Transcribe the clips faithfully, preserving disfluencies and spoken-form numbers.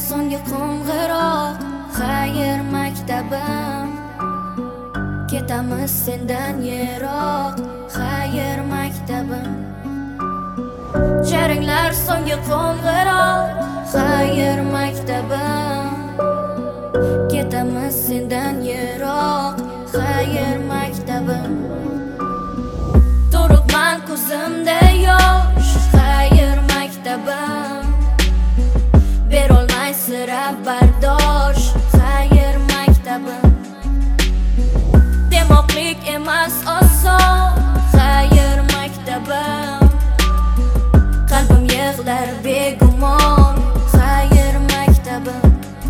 so'nggi qo'ng'iroq. Xayr maktabim, ketamiz sendan yiroq. Xayr maktabim, jaranglar so'nggi qo'ng'iroq. Xayr maktabim, ketamiz sendan yiroq. Xayr maktabim, turibman ko'zimda yosh. Xayr maktabim, berolmay sira bardosh. Xayr maktabim, demoqlik emas oson. Xayr maktabim, qalbim yig'lar begumon. Xayr maktabim,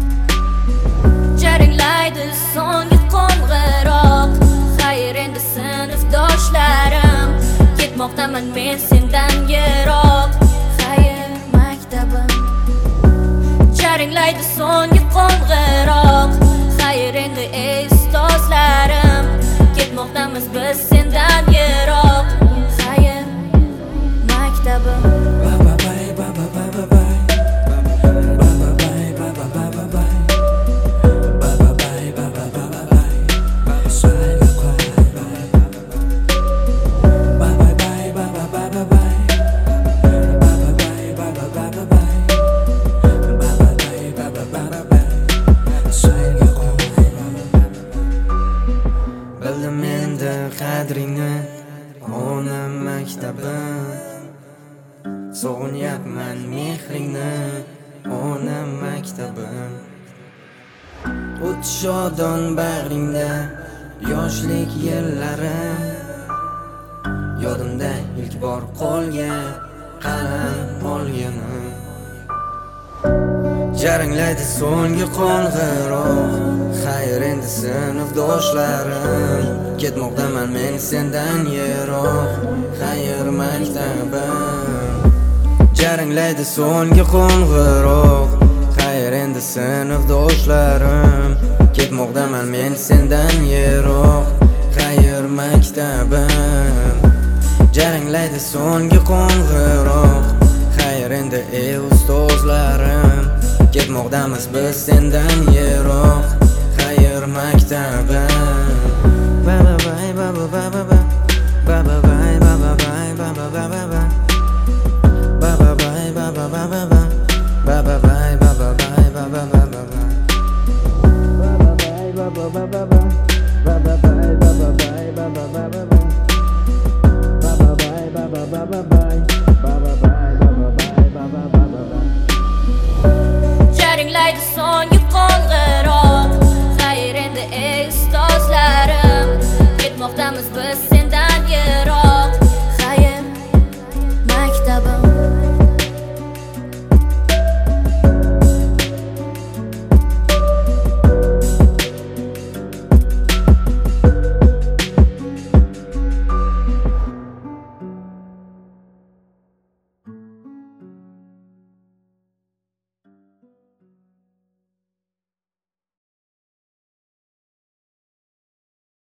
jaranglaydi so'nggi qo'ng'iroq. Xayr endi sinfdoshlarim, ketmoqdaman men sendan yiroq. Xayr maktabim, jaranglaydi so'nggi qo'ng'iroq. Xayr endi ey ustozlarim, ketmoqdamiz biz sendan yiroq. Xayr maktabim. Baba bay baba baba bay, baba bay baba baba bay, baba bay baba baba bay, sayla koy bay, baba bay baba baba bay, baba bay baba baba bay, baba bay baba baba bay, sayla koy. Bildim endi qadringni, ona maktabim. Sog'unyapman mehringni, ona maktabim. O't shodon bag'ringda yoshlik yillarim, yodimda ilk bor qo'lga qalam olganim. Jaranglaydi so'nggi qo'ng'iroq. Xayr endi sinfdoshlarim, ketmoqdaman men sendan yiroq. Xayr maktabim, jaranglaydi so'nggi qo'ng'iroq. Xayr endi sinfdoshlarim, ketmoqdaman men sendan yiroq. Xayr maktabim, jaranglaydi so'nggi qo'ng'iroq. Xayr endi ey ustozlarim, ketmoqdamiz biz sendan yiroq. Xayr maktabim. Baba bay baba baba bay, baba bay baba bay baba baba bay, baba bay baba baba bay, baba bay baba bay baba baba bay, baba bay baba baba bay.